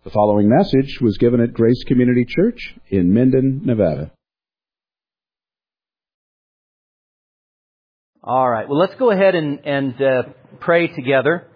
The following message was given at Grace Community Church in Minden, Nevada. All right. Well, let's go ahead and pray together.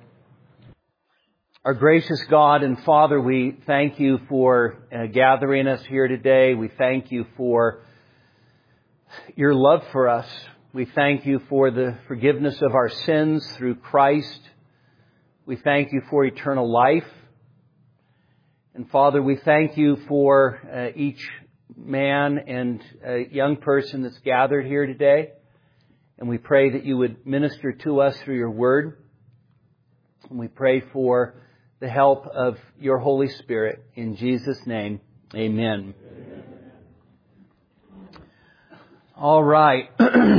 Our gracious God and Father, we thank you for gathering us here today. We thank you for your love for us. We thank you for the forgiveness of our sins through Christ. We thank you for eternal life. And Father, we thank you for each man and young person that's gathered here today. And we pray that you would minister to us through your word. And we pray for the help of your Holy Spirit. In Jesus' name, amen. All right.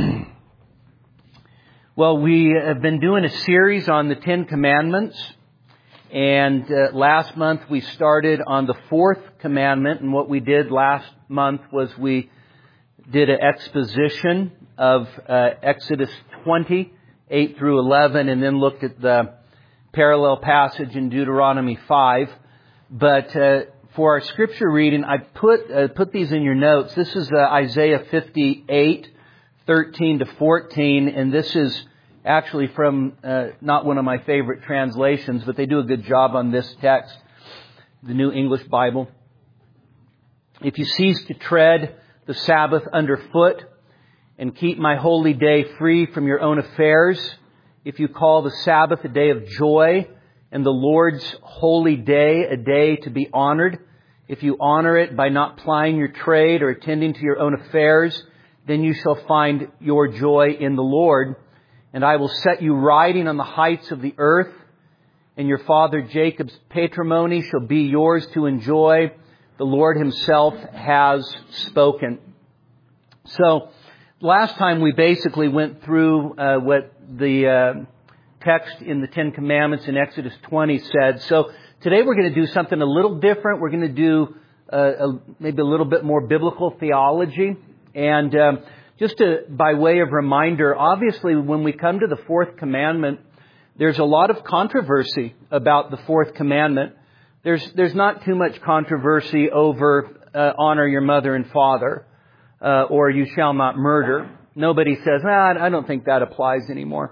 Well, we have been doing a series on the Ten Commandments. And last month we started on the fourth commandment. And what we did last month was we did an exposition of Exodus 20, 8 through 11, and then looked at the parallel passage in Deuteronomy 5. But for our scripture reading, I put these in your notes. This is Isaiah 58, 13 to 14, and this is actually from not one of my favorite translations, but they do a good job on this text, the New English Bible. If you cease to tread the Sabbath underfoot and keep my holy day free from your own affairs, if you call the Sabbath a day of joy and the Lord's holy day a day to be honored, if you honor it by not plying your trade or attending to your own affairs, then you shall find your joy in the Lord. And I will set you riding on the heights of the earth, and your father Jacob's patrimony shall be yours to enjoy. The Lord himself has spoken. So, last time we basically went through what the text in the Ten Commandments in Exodus 20 said. So, today we're going to do something a little different. We're going to do maybe a little bit more biblical theology. And just by way of reminder, obviously when we come to the fourth commandment, there's a lot of controversy about the fourth commandment. There's not too much controversy over honor your mother and father, or you shall not murder. Nobody says, I don't think that applies anymore.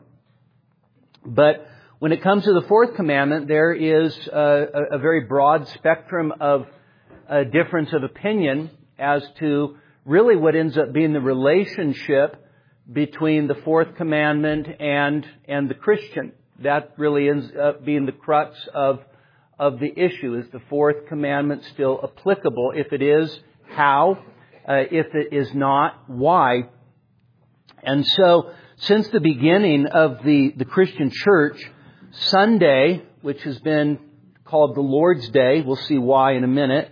But when it comes to the fourth commandment, there is a very broad spectrum of difference of opinion as to really what ends up being the relationship between the fourth commandment and the Christian. That really ends up being the crux of the issue. Is the fourth commandment still applicable? If it is, how? If it is not, why? And so, since the beginning of the Christian church, Sunday, which has been called the Lord's Day, we'll see why in a minute,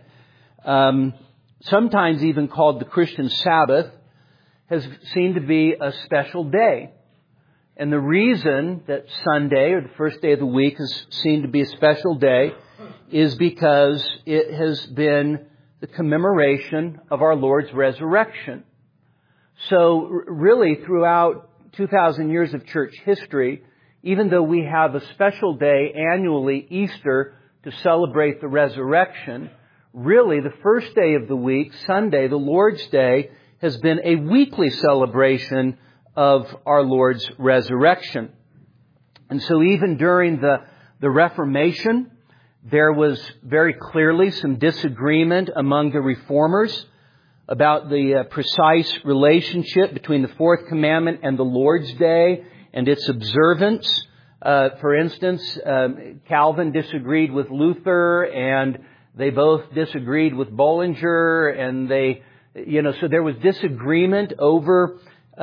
sometimes even called the Christian Sabbath, has seemed to be a special day. And the reason that Sunday, or the first day of the week, has seemed to be a special day is because it has been the commemoration of our Lord's resurrection. So really, throughout 2,000 years of church history, even though we have a special day annually, Easter, to celebrate the resurrection, really, the first day of the week, Sunday, the Lord's Day, has been a weekly celebration of our Lord's resurrection. And so even during the Reformation, there was very clearly some disagreement among the reformers about the precise relationship between the fourth commandment and the Lord's Day and its observance. For instance, Calvin disagreed with Luther, and they both disagreed with Bullinger, and so there was disagreement over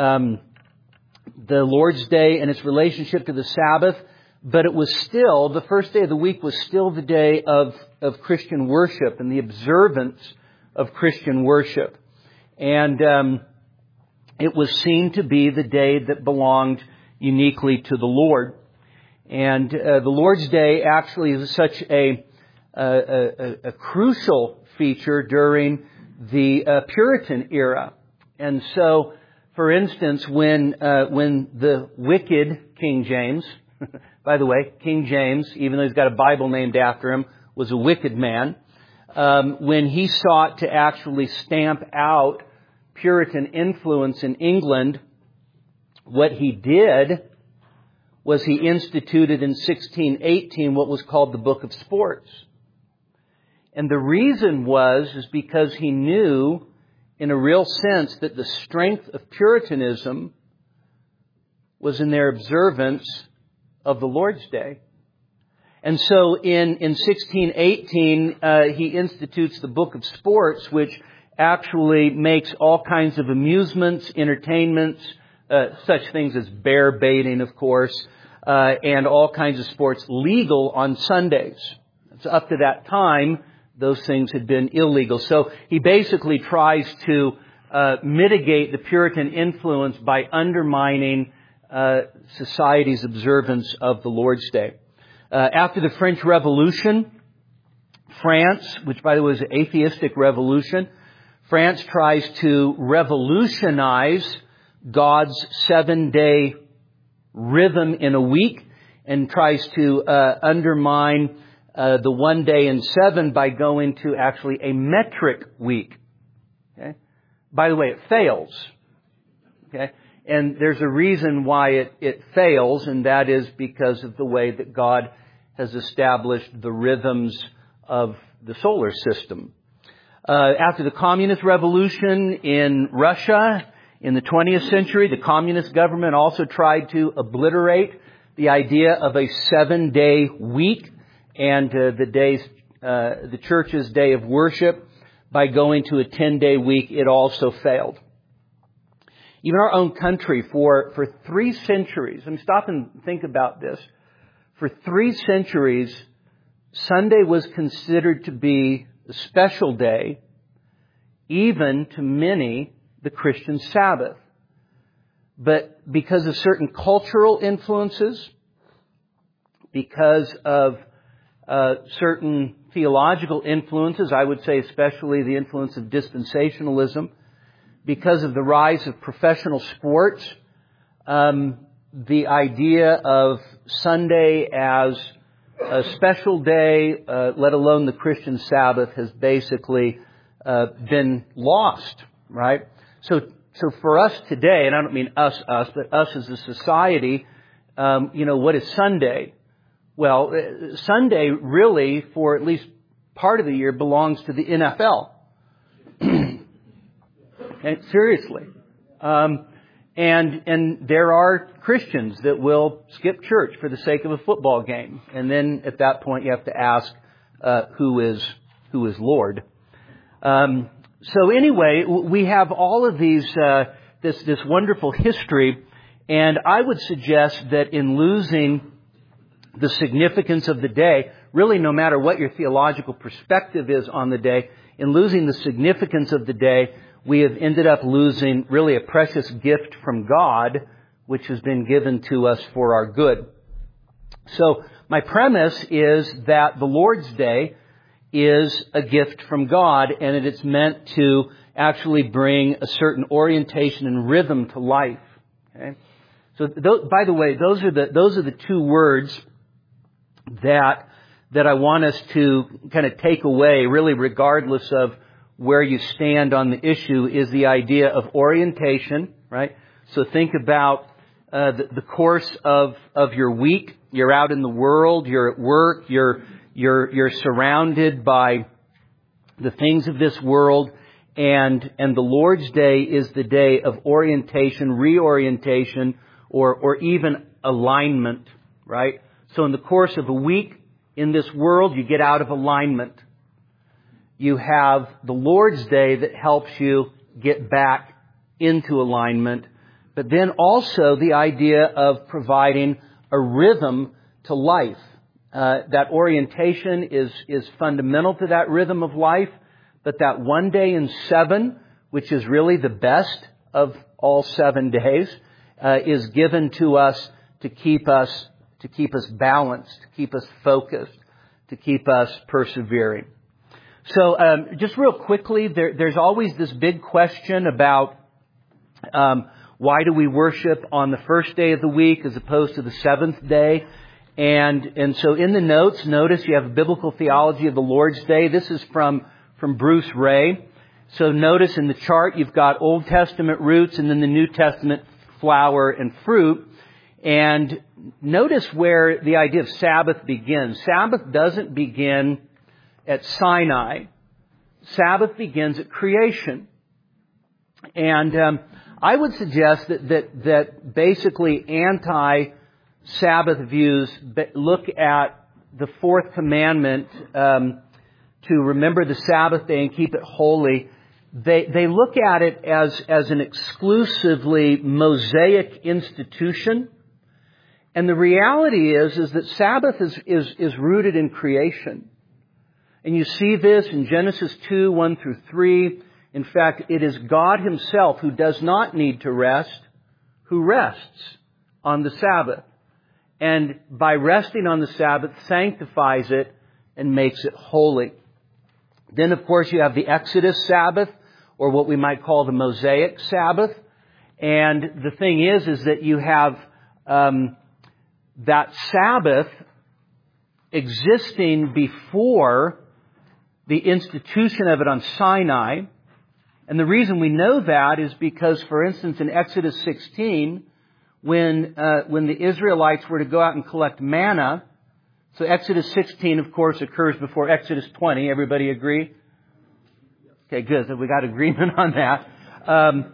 the Lord's Day and its relationship to the Sabbath, but it was still, the first day of the week was still the day of Christian worship and the observance of Christian worship. And it was seen to be the day that belonged uniquely to the Lord. And the Lord's Day actually is such a crucial feature during the Puritan era. And so, for instance, when the wicked King James, by the way, King James, even though he's got a Bible named after him, was a wicked man. When he sought to actually stamp out Puritan influence in England, what he did was he instituted in 1618 what was called the Book of Sports. And the reason is because he knew in a real sense that the strength of Puritanism was in their observance of the Lord's Day. And so in 1618, he institutes the Book of Sports, which actually makes all kinds of amusements, entertainments, such things as bear baiting, of course, and all kinds of sports legal on Sundays. So up to that time, those things had been illegal. So he basically tries to mitigate the Puritan influence by undermining society's observance of the Lord's Day. After the French Revolution, France, which by the way was an atheistic revolution, France tries to revolutionize God's 7-day rhythm in a week and tries to undermine the 1 day in 7 by going to actually a metric week. Okay? By the way, it fails. Okay? And there's a reason why it fails, and that is because of the way that God has established the rhythms of the solar system. After the Communist Revolution in Russia in the 20th century, the communist government also tried to obliterate the idea of a 7-day week and the church's day of worship by going to a 10-day week. It also failed. Even our own country, for 3 centuries, stop and think about this. For 3 centuries, Sunday was considered to be a special day, even to many, the Christian Sabbath. But because of certain cultural influences, because of certain theological influences, I would say especially the influence of dispensationalism, because of the rise of professional sports, the idea of Sunday as a special day, let alone the Christian Sabbath, has basically been lost, right? So for us today, and I don't mean us, but us as a society, what is Sunday? Well, Sunday really, for at least part of the year, belongs to the NFL. And seriously. And there are Christians that will skip church for the sake of a football game. And then at that point you have to ask, who is Lord? So anyway, we have all of these, this wonderful history. And I would suggest that in losing the significance of the day, really no matter what your theological perspective is on the day, in losing the significance of the day, we have ended up losing really a precious gift from God, which has been given to us for our good. So my premise is that the Lord's Day is a gift from God, and it's meant to actually bring a certain orientation and rhythm to life. Okay? So, by the way, those are the 2 words that I want us to kind of take away, really regardless of where you stand on the issue, is the idea of orientation, right? So think about the course of your week. You're out in the world, you're at work, you're surrounded by the things of this world, and the Lord's Day is the day of orientation, reorientation, or even alignment, right? So in the course of a week in this world, you get out of alignment. You have the Lord's Day that helps you get back into alignment. But then also the idea of providing a rhythm to life. That orientation is fundamental to that rhythm of life. But that 1 day in 7, which is really the best of all 7 days, is given to us to keep us balanced, to keep us focused, to keep us persevering. So, just real quickly, there's always this big question about why do we worship on the first day of the week as opposed to the 7th day? And so in the notes, notice you have a biblical theology of the Lord's Day. This is from Bruce Ray. So notice in the chart you've got Old Testament roots and then the New Testament flower and fruit. And notice where the idea of Sabbath begins. Sabbath doesn't begin at Sinai. Sabbath begins at creation. And I would suggest that basically anti-Sabbath views look at the fourth commandment to remember the Sabbath day and keep it holy. They look at it as an exclusively Mosaic institution. And the reality is that Sabbath is rooted in creation. And you see this in Genesis 2, 1 through 3. In fact, it is God Himself who does not need to rest, who rests on the Sabbath. And by resting on the Sabbath, sanctifies it and makes it holy. Then, of course, you have the Exodus Sabbath, or what we might call the Mosaic Sabbath. And the thing is that you have that Sabbath existing before the institution of it on Sinai. And the reason we know that is because, for instance, in Exodus 16, when the Israelites were to go out and collect manna, so Exodus 16, of course, occurs before Exodus 20. Everybody agree? Okay, good. So we got agreement on that.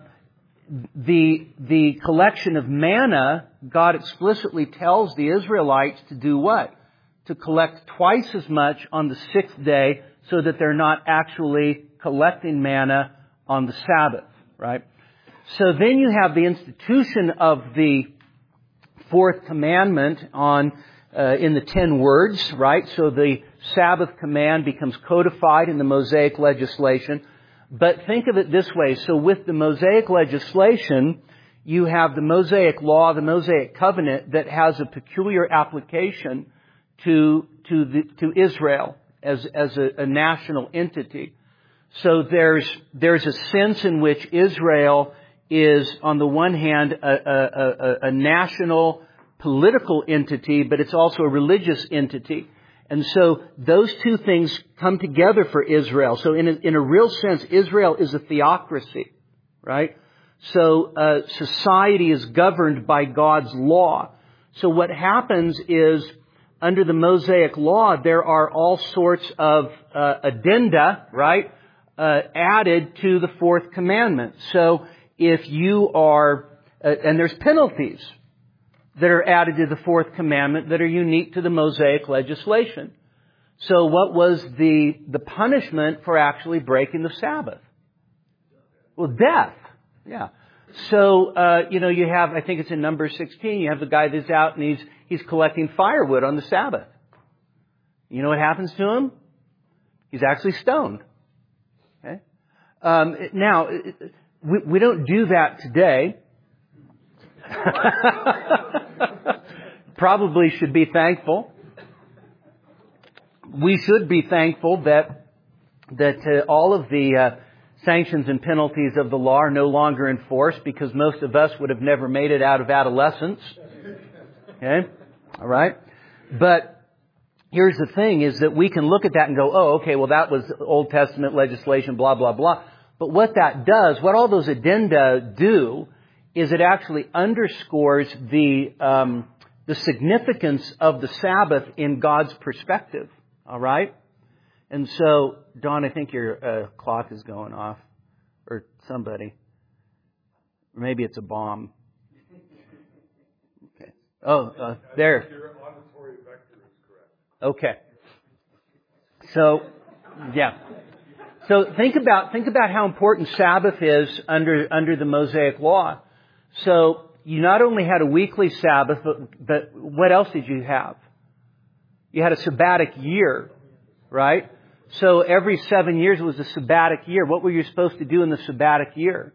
The collection of manna, God explicitly tells the Israelites to do what? To collect twice as much on the sixth day so that they're not actually collecting manna on the Sabbath, right? So then you have the institution of the fourth commandment in the 10 words, right? So the Sabbath command becomes codified in the Mosaic legislation. But think of it this way. So with the Mosaic legislation, you have the Mosaic law, the Mosaic covenant that has a peculiar application to Israel as a national entity. So there's a sense in which Israel is, on the one hand, a national political entity, but it's also a religious entity. And so those two things come together for Israel. So in a real sense, Israel is a theocracy, right? So society is governed by God's law. So what happens is, under the Mosaic law, there are all sorts of addenda, right, added to the fourth commandment. So if you are, and there's penalties that are added to the fourth commandment that are unique to the Mosaic legislation. So what was the punishment for actually breaking the Sabbath? Well, death. Yeah. So, you have, I think it's in Numbers 16, you have the guy that's out and he's collecting firewood on the Sabbath. You know what happens to him? He's actually stoned. Okay? Now, we don't do that today. Probably should be thankful. We should be thankful that all of the sanctions and penalties of the law are no longer enforced, because most of us would have never made it out of adolescence. Okay? All right? But here's the thing, is that we can look at that and go, oh, okay, well, that was Old Testament legislation, blah, blah, blah. But what that does, what all those addenda do, is it actually underscores the significance of the Sabbath in God's perspective. All right? And so, Don, I think your clock is going off. Or somebody. Or maybe it's a bomb. Okay. Oh, there. Your auditory vector is correct. Okay. So, yeah. So think about how important Sabbath is under the Mosaic law. So you not only had a weekly Sabbath, but what else did you have? You had a sabbatic year, right? So every 7 years was a sabbatic year. What were you supposed to do in the sabbatic year?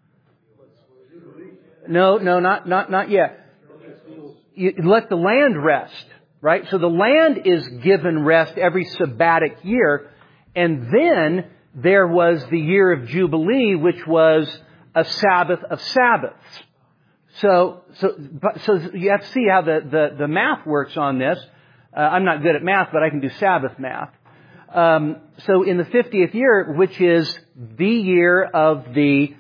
No, not yet. You let the land rest, right? So the land is given rest every sabbatic year. And then there was the year of Jubilee, which was a Sabbath of Sabbaths. So you have to see how the math works on this. I'm not good at math, but I can do Sabbath math. So in the 50th year, which is the year of the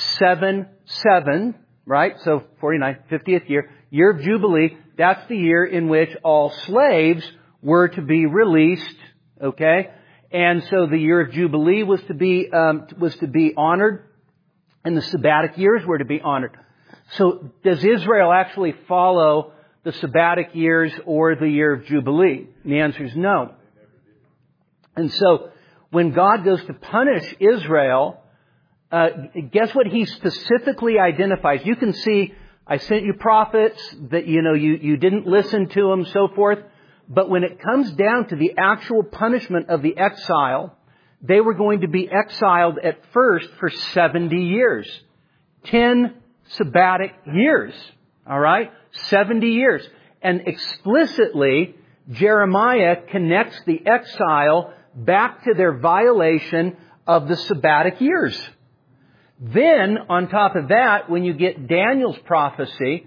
7-7, right? So 49, 50th year of Jubilee, that's the year in which all slaves were to be released, okay? And so the year of Jubilee was to be honored, and the Sabbatic years were to be honored. So does Israel actually follow the Sabbatic years or the year of Jubilee? And the answer is no. And so when God goes to punish Israel, guess what He specifically identifies? You can see, I sent you prophets that, you didn't listen to them, so forth. But when it comes down to the actual punishment of the exile, they were going to be exiled at first for 70 years. 10 sabbatic years. All right? 70 years. And explicitly, Jeremiah connects the exile back to their violation of the sabbatic years. Then, on top of that, when you get Daniel's prophecy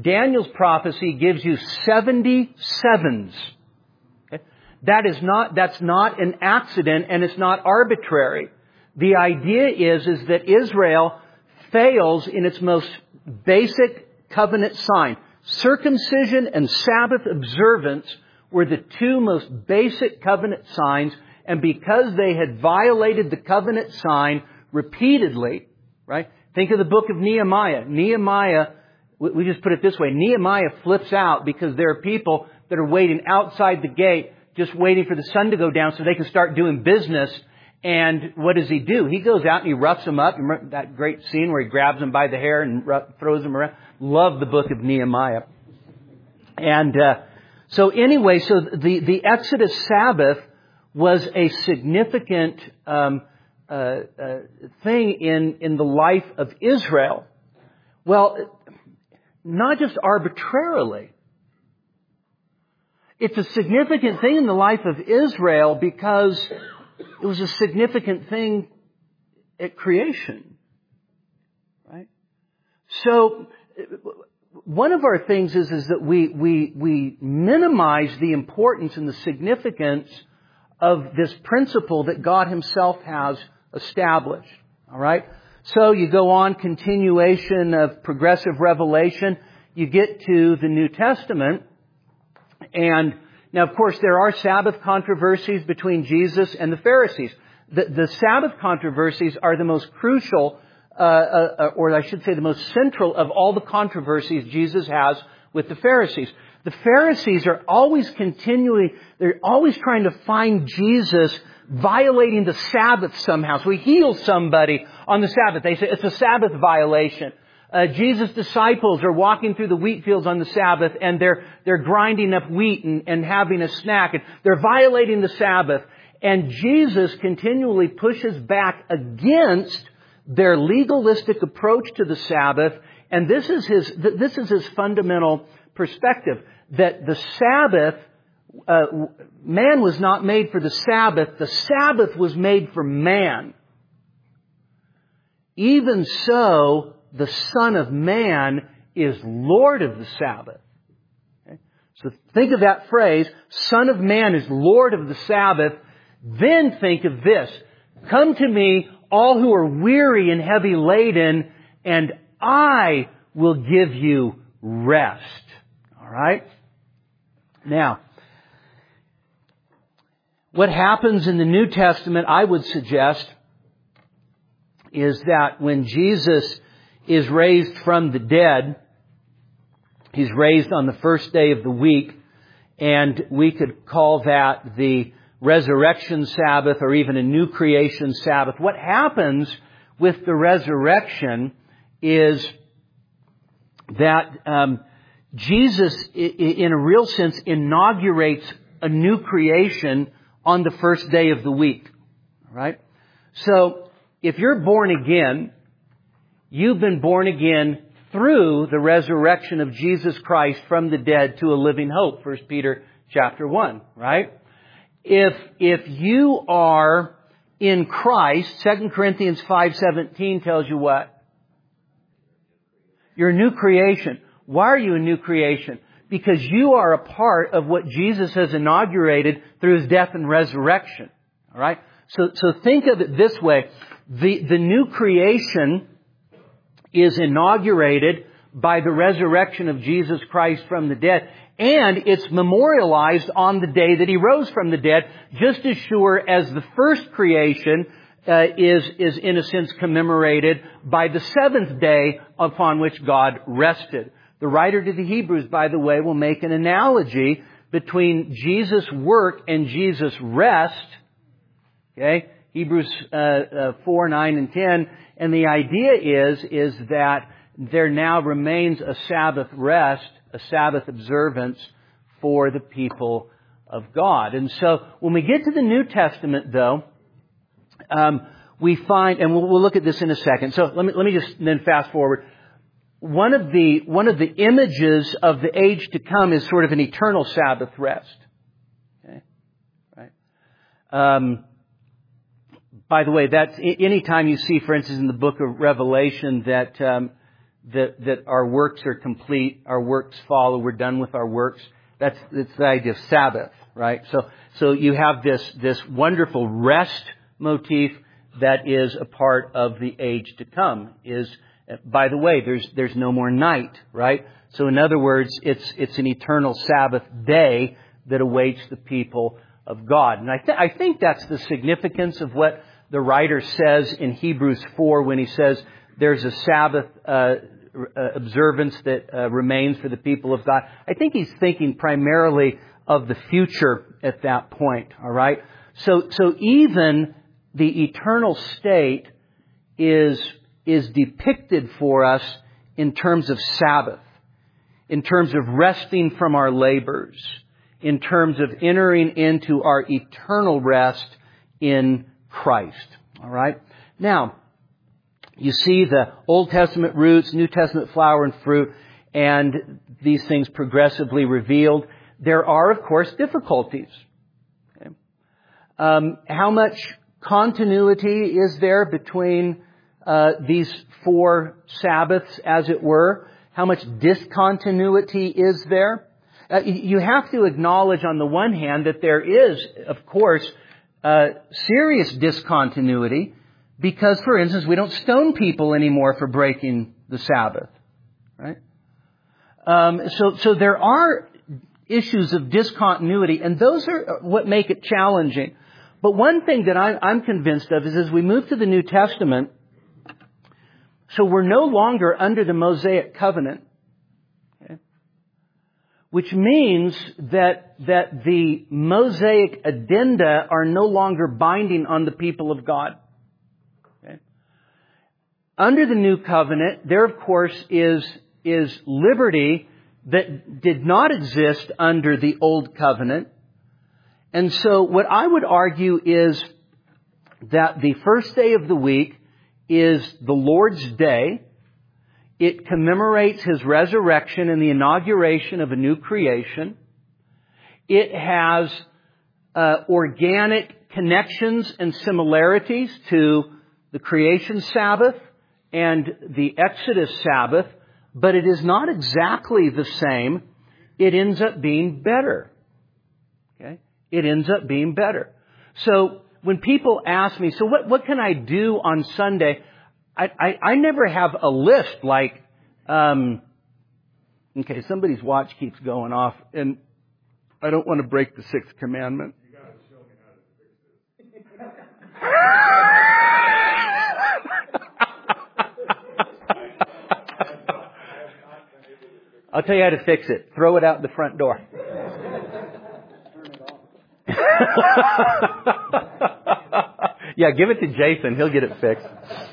gives you 77s. Okay? That's not an accident, and it's not arbitrary. The idea is that Israel fails in its most basic covenant sign. Circumcision and Sabbath observance were the two most basic covenant signs, and because they had violated the covenant sign repeatedly, right? Think of the book of Nehemiah. Nehemiah, we just put it this way, Nehemiah flips out because there are people that are waiting outside the gate, just waiting for the sun to go down so they can start doing business. And what does he do? He goes out and he roughs them up. Remember that great scene where he grabs them by the hair and throws them around? Love the book of Nehemiah. And so the Exodus Sabbath was a significant thing in the life of Israel. Well, not just arbitrarily. It's a significant thing in the life of Israel because it was a significant thing at creation. Right? So, one of our things is that we minimize the importance and the significance of this principle that God Himself has established. All right? So you go on, continuation of progressive revelation. You get to the New Testament. And now, of course, there are Sabbath controversies between Jesus and the Pharisees. The Sabbath controversies are the most crucial, or I should say the most central of all the controversies Jesus has with the Pharisees. The Pharisees are always they're always trying to find Jesus violating the Sabbath somehow. So He heals somebody on the Sabbath. They say it's a Sabbath violation. Jesus' disciples are walking through the wheat fields on the Sabbath and they're grinding up wheat and having a snack. And they're violating the Sabbath. And Jesus continually pushes back against their legalistic approach to the Sabbath. And this is his fundamental perspective, that the Sabbath, man was not made for the Sabbath. The Sabbath was made for man. Even so, the Son of Man is Lord of the Sabbath. Okay? So think of that phrase, Son of Man is Lord of the Sabbath. Then think of this, come to me, all who are weary and heavy laden, and I will give you rest. All right? Now, what happens in the New Testament, I would suggest, is that when Jesus is raised from the dead, He's raised on the first day of the week, and we could call that the resurrection Sabbath or even a new creation Sabbath. What happens with the resurrection is that Jesus, in a real sense, inaugurates a new creation on the first day of the week. All right? So, if you're born again, you've been born again through the resurrection of Jesus Christ from the dead to a living hope. 1 Peter chapter 1, right? If you are in Christ, 2 Corinthians 5:17 tells you what? You're a new creation. Why are you a new creation? Because you are a part of what Jesus has inaugurated through His death and resurrection. All right? So think of it this way. The new creation is inaugurated by the resurrection of Jesus Christ from the dead. And it's memorialized on the day that He rose from the dead, just as sure as the first creation is in a sense commemorated by the seventh day upon which God rested. The writer to the Hebrews, by the way, will make an analogy between Jesus' work and Jesus' rest. Okay? Hebrews 4, 9, and 10. And the idea is that there now remains a Sabbath rest, a Sabbath observance for the people of God. And so when we get to the New Testament, though, we find, and we'll look at this in a second. So let me just then fast forward. One of the images of the age to come is sort of an eternal Sabbath rest. Okay, right. By the way, that's anytime you see, for instance, in the book of Revelation that our works are complete, our works follow, we're done with our works. It's the idea of Sabbath, right? So you have this wonderful rest motif that is a part of the age to come. By the way, there's no more night, right? So in other words, it's an eternal Sabbath day that awaits the people of God. And I think that's the significance of what the writer says in Hebrews 4 when he says there's a Sabbath observance that remains for the people of God. I think he's thinking primarily of the future at that point, all right? So even the eternal state is depicted for us in terms of Sabbath, in terms of resting from our labors, in terms of entering into our eternal rest in Christ. All right? Now, you see the Old Testament roots, New Testament flower and fruit, and these things progressively revealed. There are, of course, difficulties. Okay? How much continuity is there between these four Sabbaths, as it were? How much discontinuity is there? You have to acknowledge, on the one hand, that there is, of course, serious discontinuity because, for instance, we don't stone people anymore for breaking the Sabbath, right? So there are issues of discontinuity, and those are what make it challenging. But one thing that I'm convinced of is as we move to the New Testament, so we're no longer under the Mosaic covenant, okay? Which means that the Mosaic addenda are no longer binding on the people of God. Okay? Under the New Covenant, there of course is liberty that did not exist under the Old Covenant. And so what I would argue is that the first day of the week is the Lord's Day. It commemorates His resurrection and the inauguration of a new creation. It has organic connections and similarities to the creation Sabbath and the Exodus Sabbath, but it is not exactly the same. It ends up being better. Okay? It ends up being better. So when people ask me, so what can I do on Sunday? I never have a list like, okay, somebody's watch keeps going off, and I don't want to break the sixth commandment. You got to show me how to fix this. I'll tell you how to fix it. Throw it out the front door. Yeah, give it to Jason. He'll get it fixed.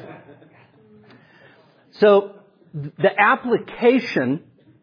So the application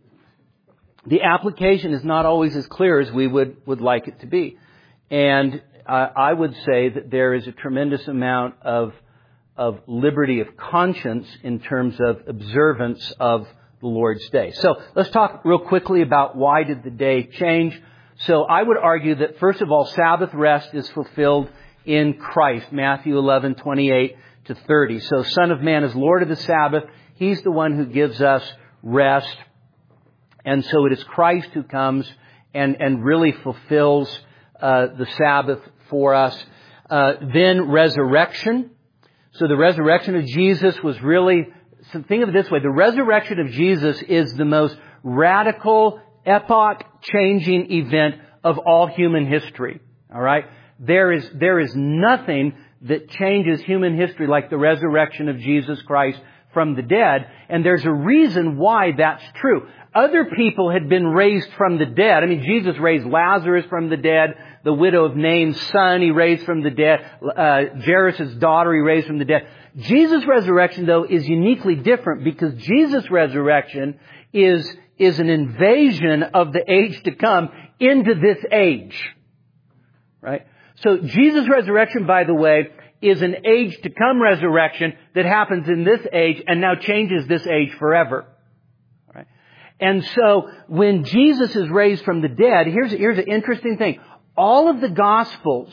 is not always as clear as we would like it to be. And I would say that there is a tremendous amount of liberty of conscience in terms of observance of the Lord's Day. So let's talk real quickly about why did the day change. So I would argue that, first of all, Sabbath rest is fulfilled in Christ, Matthew 11:28 to 30. So Son of Man is Lord of the Sabbath. He's the one who gives us rest. And so it is Christ who comes and really fulfills the Sabbath for us. Then resurrection. So the resurrection of Jesus was really, so think of it this way, the resurrection of Jesus is the most radical, epoch-changing event of all human history. All right? There is nothing that changes human history like the resurrection of Jesus Christ from the dead. And there's a reason why that's true. Other people had been raised from the dead. I mean, Jesus raised Lazarus from the dead. The widow of Nain's son, He raised from the dead. Jairus' daughter, He raised from the dead. Jesus' resurrection, though, is uniquely different because Jesus' resurrection is an invasion of the age to come into this age. Right? So Jesus' resurrection, by the way, is an age to come resurrection that happens in this age and now changes this age forever. Right? And so when Jesus is raised from the dead, here's an interesting thing. All of the Gospels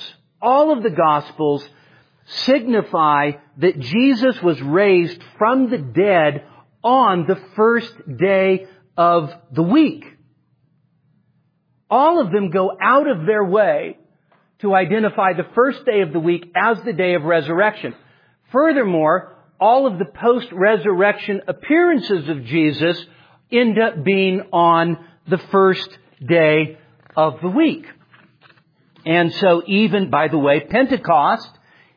signify that Jesus was raised from the dead on the first day of the week. All of them go out of their way to identify the first day of the week as the day of resurrection. Furthermore, all of the post-resurrection appearances of Jesus end up being on the first day of the week. And so even, by the way, Pentecost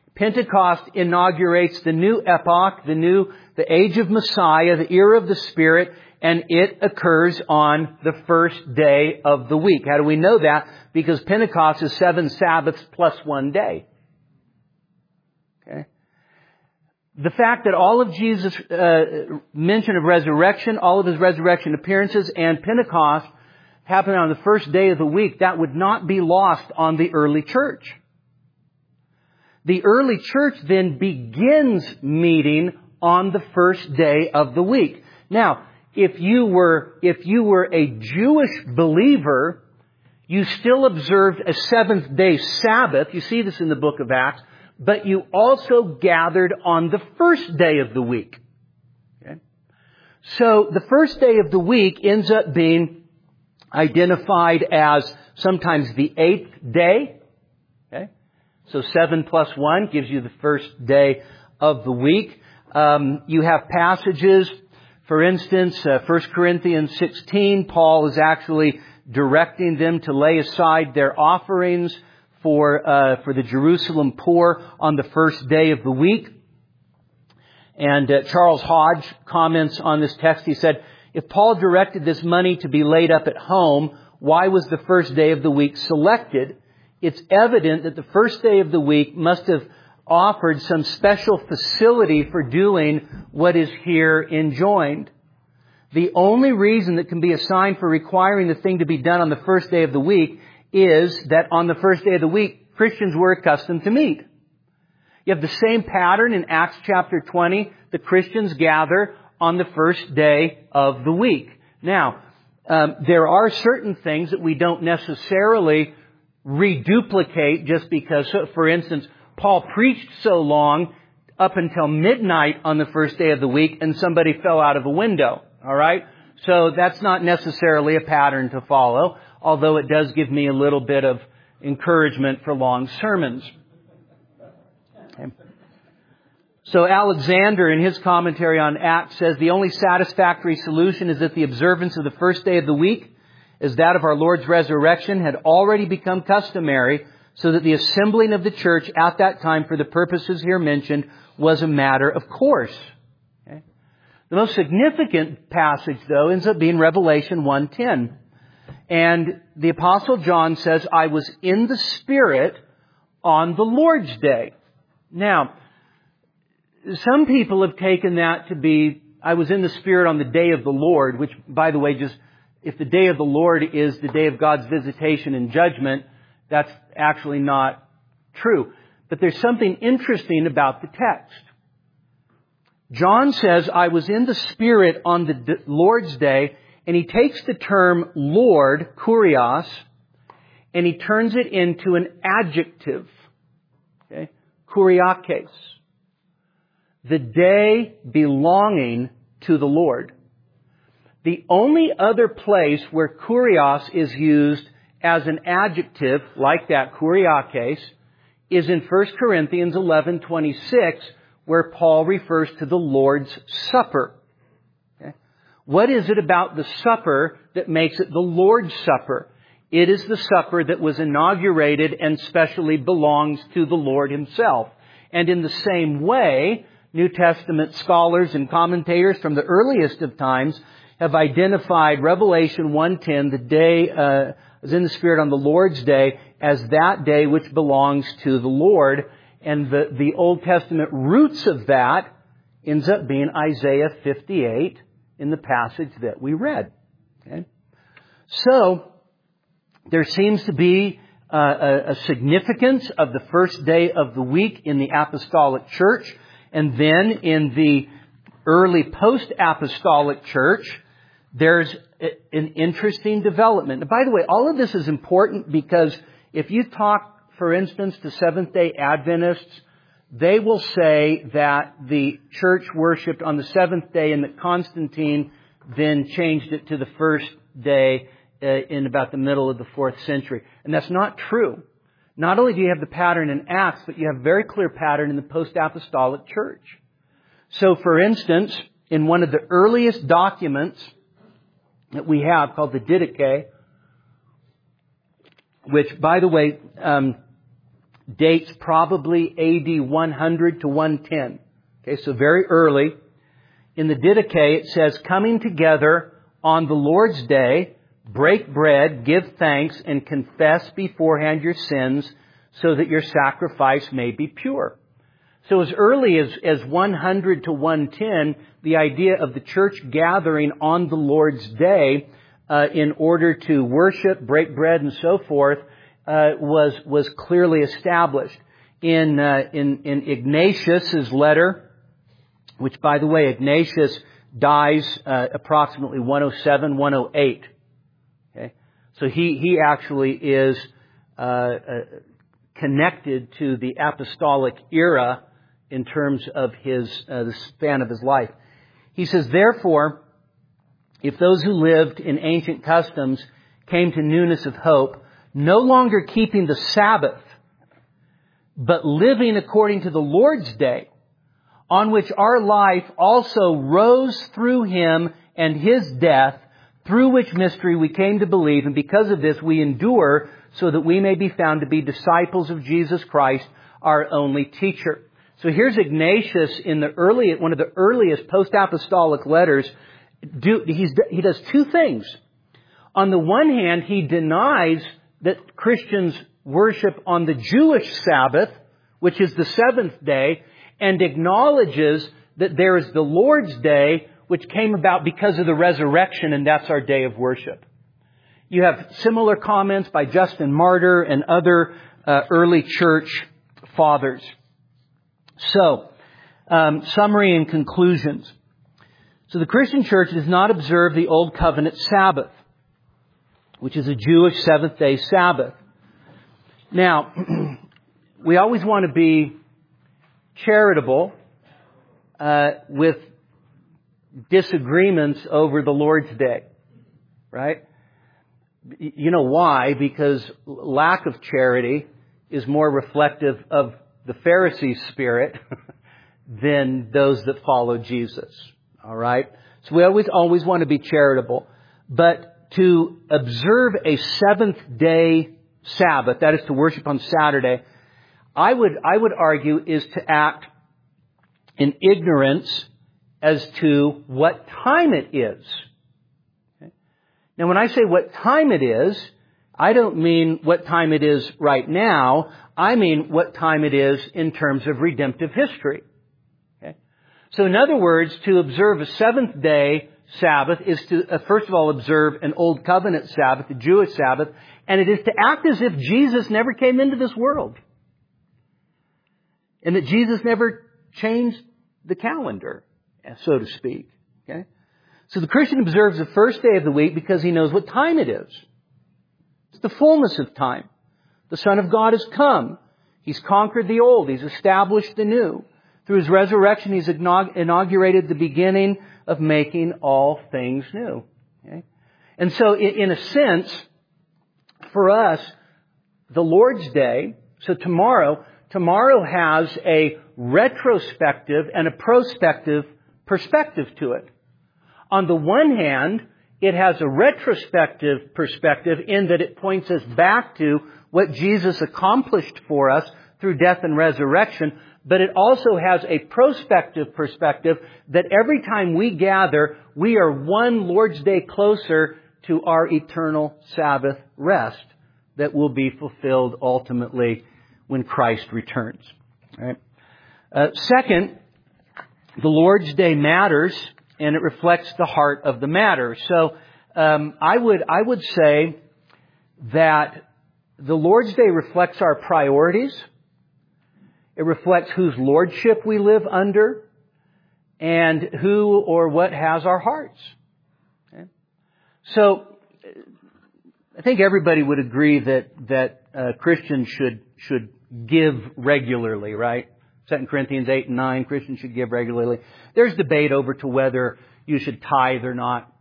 inaugurates the new epoch, the age of Messiah, the era of the Spirit, and it occurs on the first day of the week. How do we know that? Because Pentecost is 7 Sabbaths plus 1 day. Okay. The fact that all of Jesus' mention of resurrection, all of His resurrection appearances, and Pentecost happened on the first day of the week, that would not be lost on the early church. The early church then begins meeting on the first day of the week. Now, if you were a Jewish believer, you still observed a seventh-day Sabbath. You see this in the book of Acts. But you also gathered on the first day of the week. Okay? So the first day of the week ends up being identified as sometimes the 8th day. Okay? So 7 plus 1 gives you the first day of the week. You have passages, for instance, 1 Corinthians 16, Paul is actually directing them to lay aside their offerings for the Jerusalem poor on the first day of the week. And Charles Hodge comments on this text. He said, if Paul directed this money to be laid up at home, why was the first day of the week selected? It's evident that the first day of the week must have offered some special facility for doing what is here enjoined. The only reason that can be assigned for requiring the thing to be done on the first day of the week is that on the first day of the week, Christians were accustomed to meet. You have the same pattern in Acts chapter 20. The Christians gather on the first day of the week. Now, there are certain things that we don't necessarily reduplicate just because, for instance, Paul preached so long up until midnight on the first day of the week and somebody fell out of a window. All right? So that's not necessarily a pattern to follow, although it does give me a little bit of encouragement for long sermons. Okay. So Alexander, in his commentary on Acts, says the only satisfactory solution is that the observance of the first day of the week, as that of our Lord's resurrection, had already become customary, so that the assembling of the church at that time for the purposes here mentioned was a matter of course. Okay. The most significant passage, though, ends up being Revelation 1:10. And the Apostle John says, I was in the Spirit on the Lord's Day. Now, some people have taken that to be, I was in the Spirit on the day of the Lord, which, by the way, just, if the day of the Lord is the day of God's visitation and judgment, that's actually not true. But there's something interesting about the text. John says, I was in the Spirit on the Lord's Day, and he takes the term Lord, kurios, and he turns it into an adjective. Okay? Kuriakes. The day belonging to the Lord. The only other place where kurios is used as an adjective, like that, kuriakes, is in 1 Corinthians 11:26, where Paul refers to the Lord's Supper. Okay? What is it about the supper that makes it the Lord's Supper? It is the supper that was inaugurated and specially belongs to the Lord Himself. And in the same way, New Testament scholars and commentators from the earliest of times have identified Revelation 1:10, the day as in the Spirit on the Lord's Day, as that day which belongs to the Lord. And the Old Testament roots of that ends up being Isaiah 58 in the passage that we read. Okay? So, there seems to be a significance of the first day of the week in the Apostolic Church, and then in the early post-apostolic church, there's an interesting development. And by the way, all of this is important because if you talk, for instance, to Seventh-day Adventists, they will say that the church worshipped on the seventh day and that Constantine then changed it to the first day in about the middle of the 4th century. And that's not true. Not only do you have the pattern in Acts, but you have a very clear pattern in the post-apostolic church. So, for instance, in one of the earliest documents that we have called the Didache, which, by the way, dates probably AD 100 to 110. Okay, so very early. In the Didache, it says, coming together on the Lord's Day, break bread, give thanks, and confess beforehand your sins so that your sacrifice may be pure. So as early as 100 to 110, the idea of the church gathering on the Lord's Day in order to worship, break bread, and so forth was clearly established. In Ignatius's letter, which, by the way, Ignatius dies approximately 107, 108. Okay, so he actually is connected to the apostolic era in terms of the span of his life. He says, therefore, if those who lived in ancient customs came to newness of hope, no longer keeping the Sabbath, but living according to the Lord's Day, on which our life also rose through Him and His death, through which mystery we came to believe, and because of this we endure, so that we may be found to be disciples of Jesus Christ, our only teacher. So here's Ignatius in one of the earliest post-apostolic letters. He does two things. On the one hand, he denies that Christians worship on the Jewish Sabbath, which is the seventh day, and acknowledges that there is the Lord's Day, which came about because of the resurrection, and that's our day of worship. You have similar comments by Justin Martyr and other early church fathers. So, summary and conclusions. So the Christian church does not observe the Old Covenant Sabbath, which is a Jewish seventh-day Sabbath. Now, we always want to be charitable with disagreements over the Lord's Day, right? You know why? Because lack of charity is more reflective of the Pharisees' spirit than those that follow Jesus. All right? So we always want to be charitable. But to observe a seventh-day Sabbath, that is to worship on Saturday, I would argue is to act in ignorance as to what time it is. Okay? Now, when I say what time it is, I don't mean what time it is right now. I mean what time it is in terms of redemptive history. Okay? So in other words, to observe a seventh-day Sabbath is to, first of all, observe an Old Covenant Sabbath, the Jewish Sabbath, and it is to act as if Jesus never came into this world. And that Jesus never changed the calendar, so to speak. Okay? So the Christian observes the first day of the week because he knows what time it is. It's the fullness of time. The Son of God has come. He's conquered the old. He's established the new. Through His resurrection, He's inaugurated the beginning of making all things new. Okay? And so in a sense, for us, the Lord's Day, so tomorrow has a retrospective and a prospective perspective to it. On the one hand, it has a retrospective perspective in that it points us back to what Jesus accomplished for us through death and resurrection, but it also has a prospective perspective that every time we gather, we are one Lord's Day closer to our eternal Sabbath rest that will be fulfilled ultimately when Christ returns. All right. Second, the Lord's Day matters, and it reflects the heart of the matter. So I would say that the Lord's Day reflects our priorities. It reflects whose lordship we live under and who or what has our hearts. Okay? So I think everybody would agree that Christians should give regularly, right? 2 Corinthians 8 and 9, Christians should give regularly. There's debate over to whether you should tithe or not.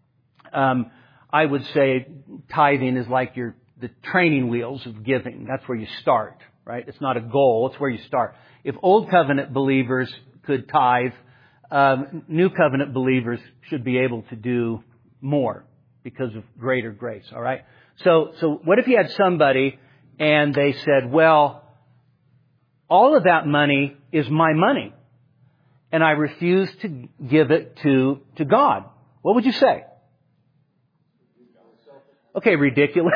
I would say tithing is like the training wheels of giving. That's where you start, right? It's not a goal. It's where you start. If Old Covenant believers could tithe, New Covenant believers should be able to do more because of greater grace, all right? So what if you had somebody and they said, well, all of that money is my money, and I refuse to give it to God? What would you say? Okay, ridiculous.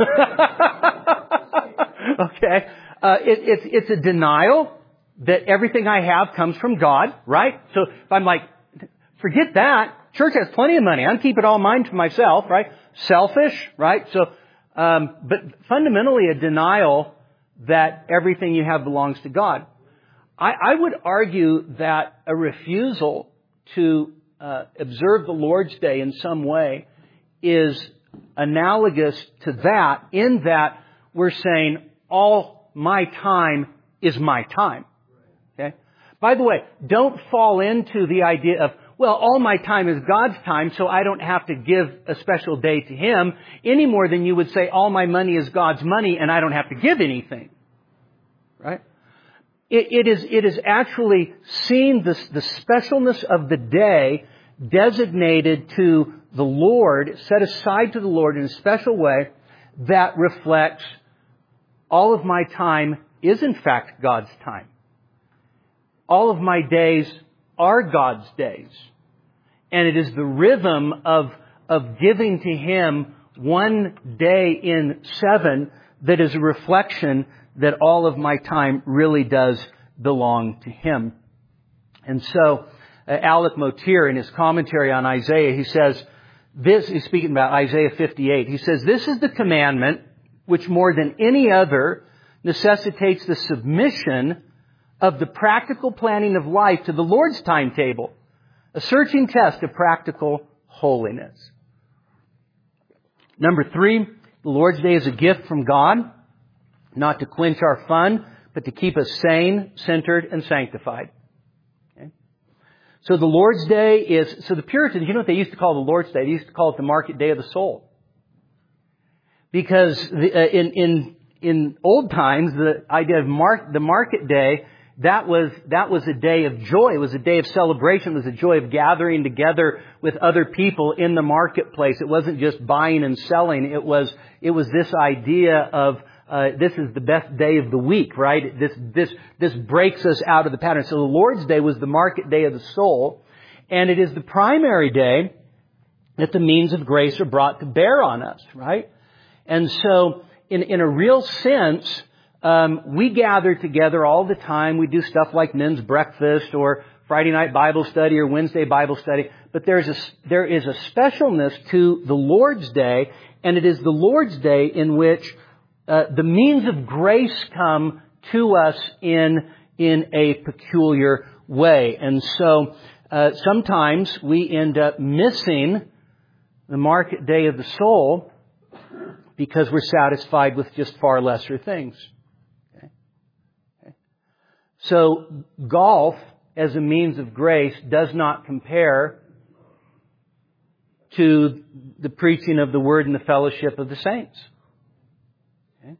Okay. It's a denial that everything I have comes from God, right? So if I'm like, forget that. Church has plenty of money. I'm keeping all mine to myself, right? Selfish, right? So, but fundamentally a denial that everything you have belongs to God. I would argue that a refusal to observe the Lord's Day in some way is analogous to that, in that we're saying all my time is my time. Okay? By the way, don't fall into the idea of, well, all my time is God's time, so I don't have to give a special day to Him, any more than you would say all my money is God's money and I don't have to give anything. Right? It is actually seeing the specialness of the day designated to the Lord, set aside to the Lord in a special way that reflects all of my time is in fact God's time. All of my days are God's days. And it is the rhythm of giving to Him one day in 7 that is a reflection that all of my time really does belong to Him. And so, Alec Motyer, in his commentary on Isaiah, he says, he's speaking about Isaiah 58, he says, this is the commandment which more than any other necessitates the submission of the practical planning of life to the Lord's timetable, a searching test of practical holiness. Number 3, the Lord's Day is a gift from God, not to quench our fun, but to keep us sane, centered, and sanctified. Okay? So the Lord's Day is, so the Puritans, you know what they used to call the Lord's Day? They used to call it the market day of the soul. Because in old times, the idea of the market day, that was a day of joy. It was a day of celebration. It was a joy of gathering together with other people in the marketplace. It wasn't just buying and selling. It was this idea of this is the best day of the week, right? This breaks us out of the pattern. So the Lord's Day was the market day of the soul, and it is the primary day that the means of grace are brought to bear on us, right? And so, in a real sense, we gather together all the time. We do stuff like men's breakfast or Friday night Bible study or Wednesday Bible study. But there is a specialness to the Lord's Day, and it is the Lord's Day in which the means of grace come to us in a peculiar way. And so sometimes we end up missing the market day of the soul because we're satisfied with just far lesser things. Okay? So golf as a means of grace does not compare to the preaching of the Word and the fellowship of the saints. Okay?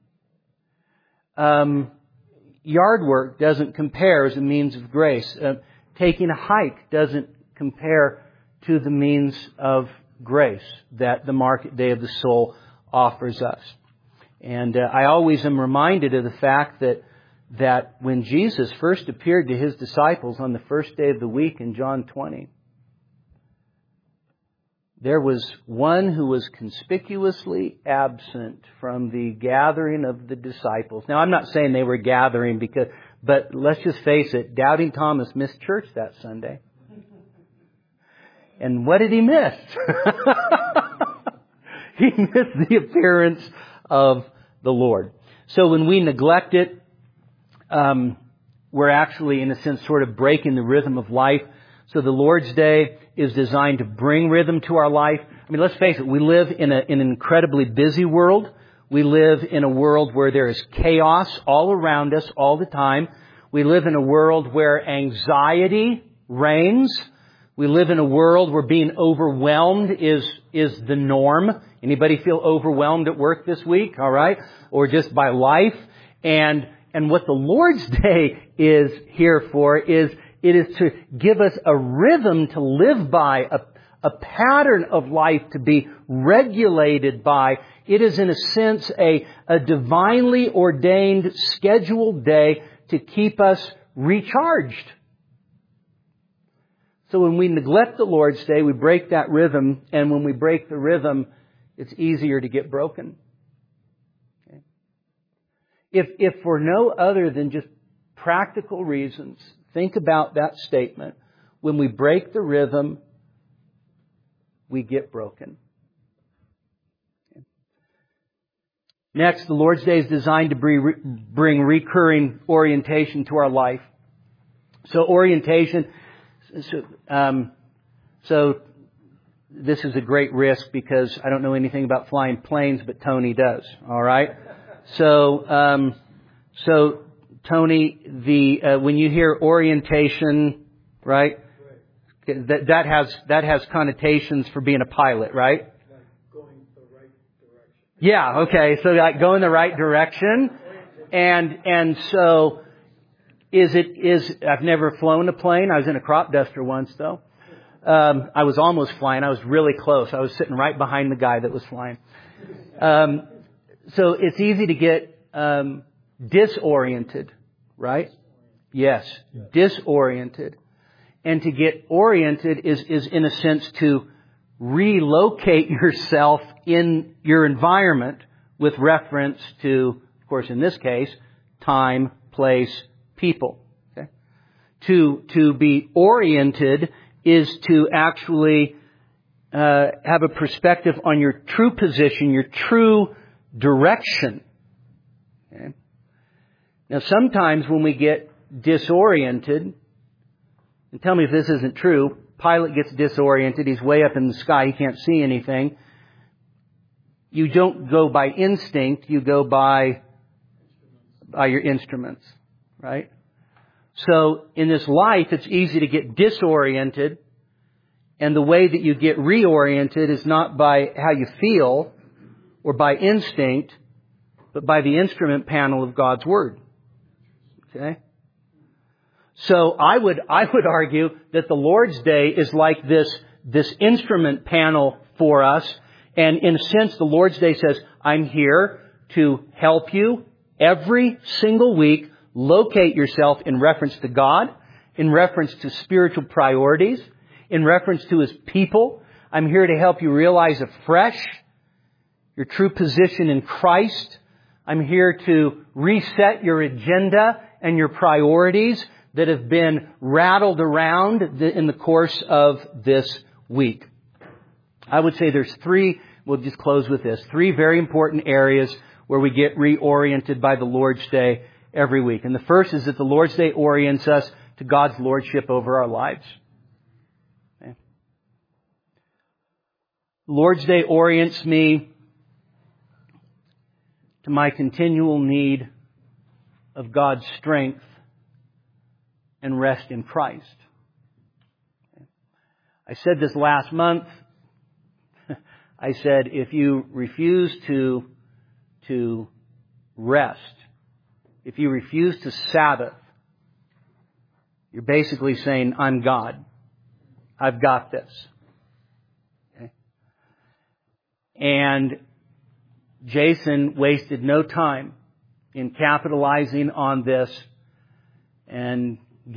Yard work doesn't compare as a means of grace. Taking a hike doesn't compare to the means of grace that the market day of the soul offers us. And I always am reminded of the fact that when Jesus first appeared to His disciples on the first day of the week in John 20, there was one who was conspicuously absent from the gathering of the disciples. Now, I'm not saying they were gathering but let's just face it, Doubting Thomas missed church that Sunday. And what did he miss? He missed the appearance of the Lord. So when we neglect it, we're actually, in a sense, sort of breaking the rhythm of life. So the Lord's Day is designed to bring rhythm to our life. I mean, let's face it, we live in an incredibly busy world. We live in a world where there is chaos all around us all the time. We live in a world where anxiety reigns. We live in a world where being overwhelmed is the norm. Anybody feel overwhelmed at work this week? All right. Or just by life. And what the Lord's Day is here for is it is to give us a rhythm to live by, a pattern of life to be regulated by. It is, in a sense, a divinely ordained, scheduled day to keep us recharged. So when we neglect the Lord's Day, we break that rhythm, and when we break the rhythm, it's easier to get broken. Okay? If for no other than just practical reasons, think about that statement. When we break the rhythm, we get broken. Okay. Next, the Lord's Day is designed to bring recurring orientation to our life. So orientation, so this is a great risk because I don't know anything about flying planes, but Tony does. All right. So Tony, when you hear orientation, right? That has connotations for being a pilot, right? Like going the right direction. Yeah. Okay. So like go in the right direction, and so I've never flown a plane. I was in a crop duster once though. I was almost flying. I was really close. I was sitting right behind the guy that was flying. So it's easy to get disoriented, right? Yes, disoriented. And to get oriented is in a sense to relocate yourself in your environment with reference to, of course, in this case, time, place, people. Okay? To be oriented is to actually have a perspective on your true position, your true direction. Okay? Now, sometimes when we get disoriented, and tell me if this isn't true, pilot gets disoriented, he's way up in the sky, he can't see anything. You don't go by instinct, you go by your instruments, right? So in this life, it's easy to get disoriented, and the way that you get reoriented is not by how you feel or by instinct, but by the instrument panel of God's Word. Okay? So I would argue that the Lord's Day is like this instrument panel for us. And in a sense, the Lord's Day says, I'm here to help you every single week locate yourself in reference to God, in reference to spiritual priorities, in reference to His people. I'm here to help you realize afresh your true position in Christ. I'm here to reset your agenda and your priorities that have been rattled around in the course of this week. I would say there's we'll just close with this, 3 very important areas where we get reoriented by the Lord's Day every week. And the first is that the Lord's Day orients us to God's lordship over our lives. Okay. Lord's Day orients me to my continual need of God's strength and rest in Christ. I said this last month. I said, if you refuse to rest, if you refuse to Sabbath, you're basically saying, I'm God. I've got this. Okay? And Jason wasted no time in capitalizing on this and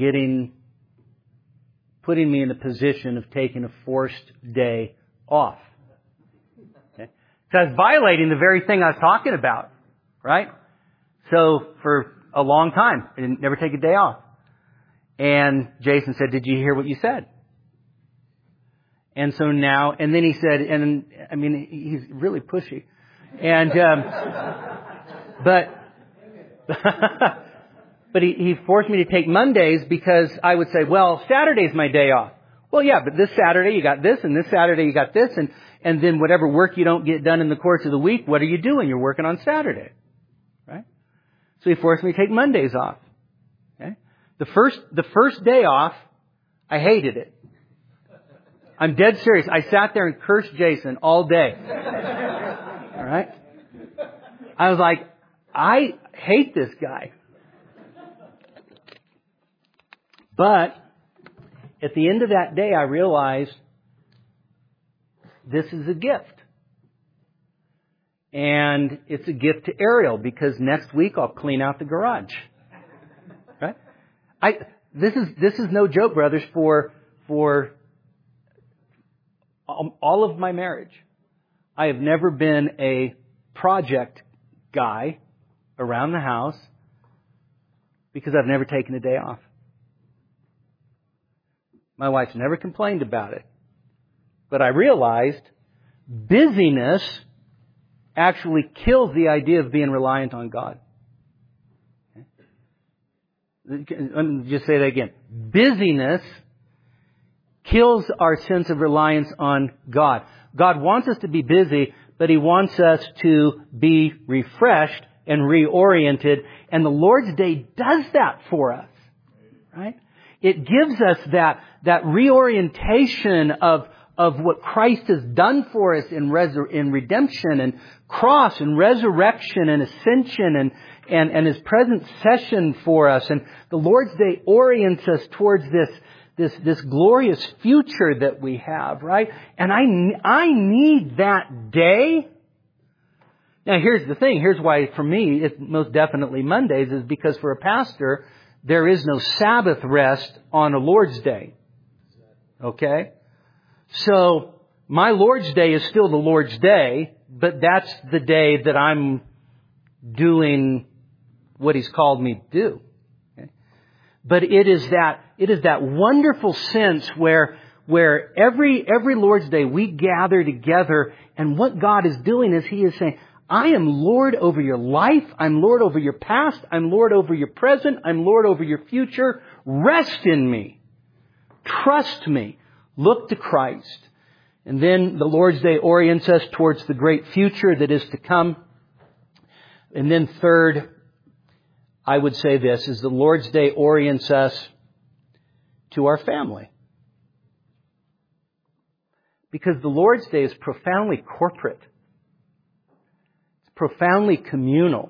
putting me in a position of taking a forced day off. Okay? So I was violating the very thing I was talking about, right? So for a long time, I didn't never take a day off. And Jason said, did you hear what you said? And so now, and then he said, and I mean, he's really pushy. And, but he forced me to take Mondays because I would say, well, Saturday's my day off. Well, yeah, but this Saturday you got this, and this Saturday you got this, and then whatever work you don't get done in the course of the week, what are you doing? You're working on Saturday. Right? So he forced me to take Mondays off. Okay? The first day off, I hated it. I'm dead serious. I sat there and cursed Jason all day. All right? I was like, I hate this guy. But at the end of that day, I realized this is a gift. And it's a gift to Ariel because next week I'll clean out the garage. Right? This is no joke, brothers, for all of my marriage. I have never been a project guy around the house because I've never taken a day off. My wife's never complained about it. But I realized busyness actually kills the idea of being reliant on God. Okay? Let me just say that again. Busyness kills our sense of reliance on God. God wants us to be busy, but He wants us to be refreshed and reoriented. And the Lord's Day does that for us. Right? It gives us that reorientation of what Christ has done for us in redemption and cross and resurrection and ascension and His present session for us. And the Lord's Day orients us towards this glorious future that we have, right? And I need that day. Now here's the thing. Here's why for me it's most definitely Mondays is because for a pastor, there is no Sabbath rest on a Lord's Day. Okay? So, my Lord's Day is still the Lord's Day, but that's the day that I'm doing what He's called me to do. Okay? But it is that wonderful sense where every Lord's Day we gather together, and what God is doing is He is saying, I am Lord over your life. I'm Lord over your past. I'm Lord over your present. I'm Lord over your future. Rest in me. Trust me. Look to Christ. And then the Lord's Day orients us towards the great future that is to come. And then third, I would say this, is the Lord's Day orients us to our family. Because the Lord's Day is profoundly corporate. Profoundly communal.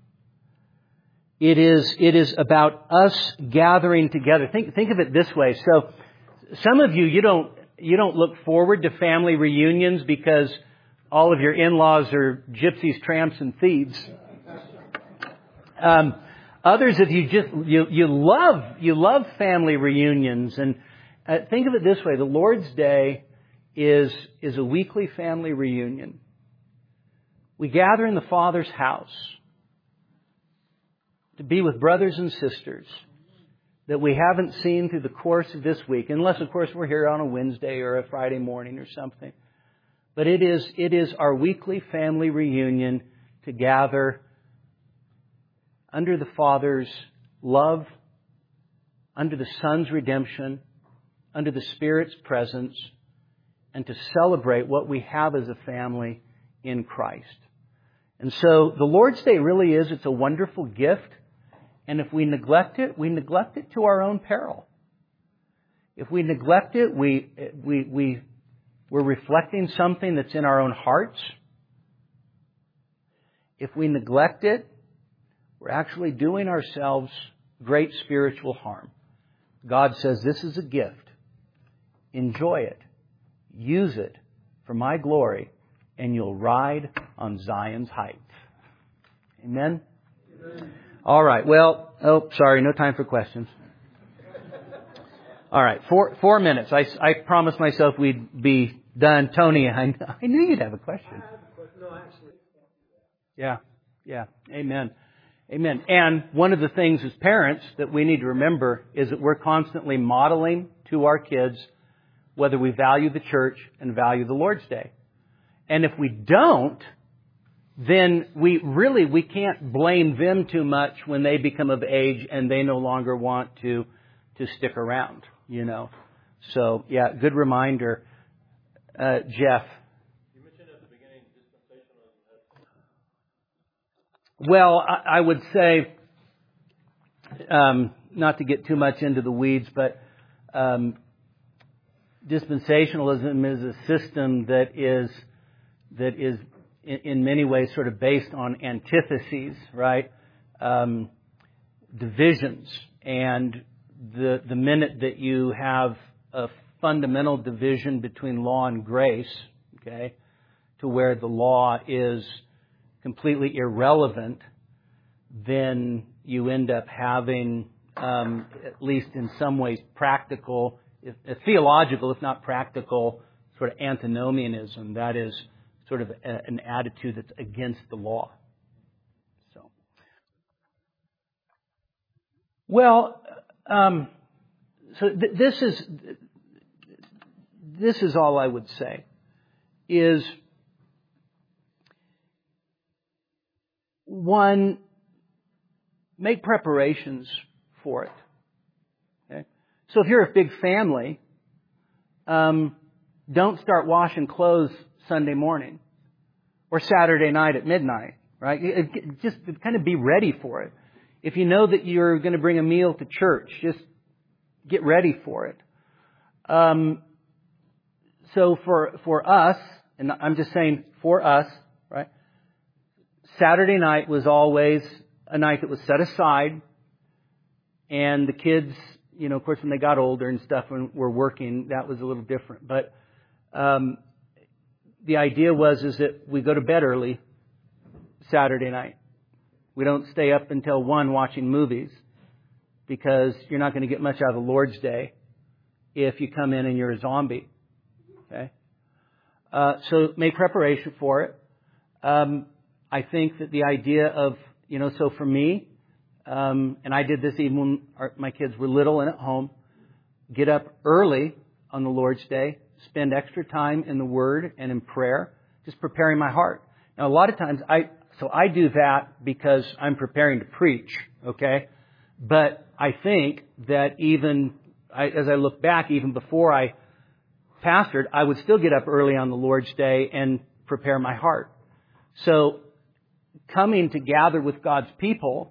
It is about us gathering together. Think of it this way. So, some of you don't look forward to family reunions because all of your in-laws are gypsies, tramps, and thieves. Others of you you love family reunions, and think of it this way: the Lord's Day is a weekly family reunion. We gather in the Father's house to be with brothers and sisters that we haven't seen through the course of this week, unless, of course, we're here on a Wednesday or a Friday morning or something. But it is our weekly family reunion to gather under the Father's love, under the Son's redemption, under the Spirit's presence, and to celebrate what we have as a family in Christ. And so the Lord's Day really it's a wonderful gift. And if we neglect it to our own peril. If we neglect it, we we're reflecting something that's in our own hearts. If we neglect it, we're actually doing ourselves great spiritual harm. God says this is a gift. Enjoy it. Use it for my glory, and you'll ride on Zion's heights. Amen? Amen. All right. Well, sorry, no time for questions. All right, 4 minutes. I promised myself we'd be done. Tony, I knew you'd have a question. No, actually. Yeah. Amen. And one of the things as parents that we need to remember is that we're constantly modeling to our kids whether we value the church and value the Lord's Day. And if we don't, then we can't blame them too much when they become of age and they no longer want to stick around, you know. So, yeah, good reminder. Jeff. You mentioned at the beginning dispensationalism. Well, I would say, not to get too much into the weeds, but dispensationalism is a system that is in many ways sort of based on antitheses, right? Divisions. And the minute that you have a fundamental division between law and grace, okay, to where the law is completely irrelevant, then you end up having, at least in some ways, practical, theological, if not practical, sort of antinomianism. That is sort of an attitude that's against the law. So, well, so this is all I would say. Is one, make preparations for it. Okay? So if you're a big family, don't start washing clothes Sunday morning or Saturday night at midnight, right? Just kind of be ready for it. If you know that you're going to bring a meal to church, just get ready for it. So for us, and I'm just saying for us, right? Saturday night was always a night that was set aside, and the kids, you know, of course, when they got older and stuff, when we're working, that was a little different. But the idea is that we go to bed early Saturday night. We don't stay up until 1 watching movies, because you're not going to get much out of the Lord's Day if you come in and you're a zombie. Okay? So make preparation for it. I think that the idea of, you know, so for me, and I did this even when my kids were little and at home, get up early on the Lord's Day, spend extra time in the Word and in prayer, just preparing my heart. Now, a lot of times I do that because I'm preparing to preach, okay? But I think that as I look back, even before I pastored, I would still get up early on the Lord's Day and prepare my heart. So coming to gather with God's people,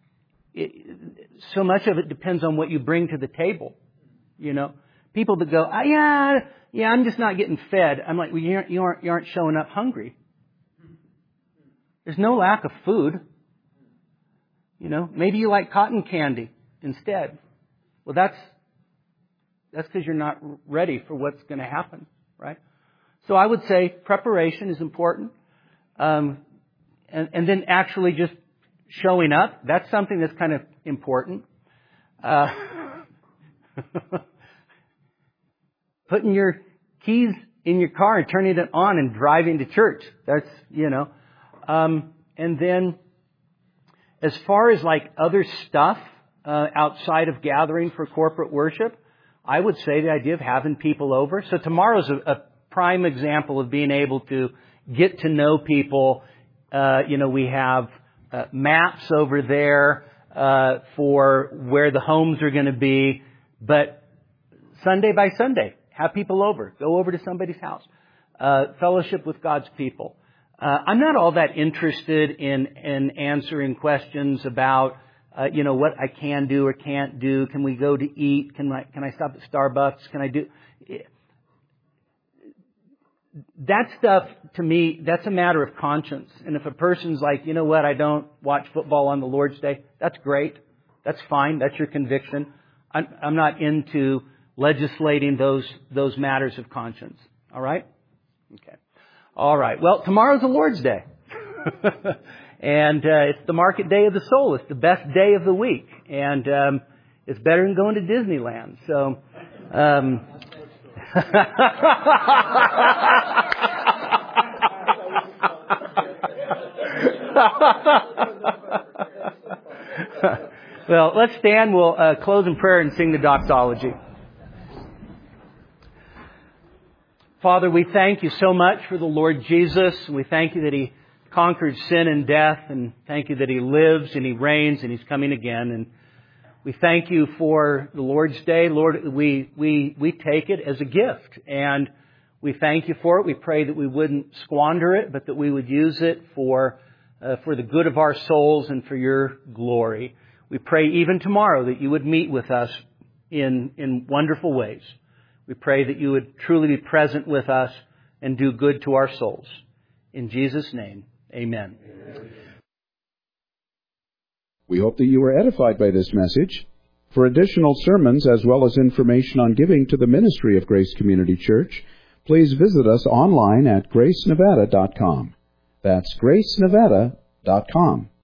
so much of it depends on what you bring to the table. You know, people that go, yeah, I'm just not getting fed. I'm like, well, you aren't showing up hungry. There's no lack of food. You know, maybe you like cotton candy instead. Well, that's because you're not ready for what's going to happen, right? So I would say preparation is important. And then actually just showing up, that's something that's kind of important. Putting your keys in your car and turning it on and driving to church. That's, you know. And then as far as like other stuff outside of gathering for corporate worship, I would say the idea of having people over. So tomorrow's a prime example of being able to get to know people. You know, we have maps over there for where the homes are going to be. But Sunday by Sunday, have people over. Go over to somebody's house. Fellowship with God's people. I'm not all that interested in answering questions about, you know, what I can do or can't do. Can we go to eat? Can I stop at Starbucks? Can I do... that stuff, to me, that's a matter of conscience. And if a person's like, you know what, I don't watch football on the Lord's Day, that's great. That's fine. That's your conviction. I'm not into legislating those matters of conscience. All right? Okay. All right. Well, tomorrow's the Lord's Day. And it's the market day of the soul. It's the best day of the week. And it's better than going to Disneyland. So... Well, let's stand. We'll close in prayer and sing the doxology. Father, we thank you so much for the Lord Jesus. We thank you that He conquered sin and death, and thank you that He lives and He reigns and He's coming again. And we thank you for the Lord's Day. Lord, we take it as a gift, and we thank you for it. We pray that we wouldn't squander it, but that we would use it for the good of our souls and for your glory. We pray even tomorrow that you would meet with us in wonderful ways. We pray that you would truly be present with us and do good to our souls. In Jesus' name, amen. We hope that you were edified by this message. For additional sermons as well as information on giving to the ministry of Grace Community Church, please visit us online at gracenevada.com. That's gracenevada.com.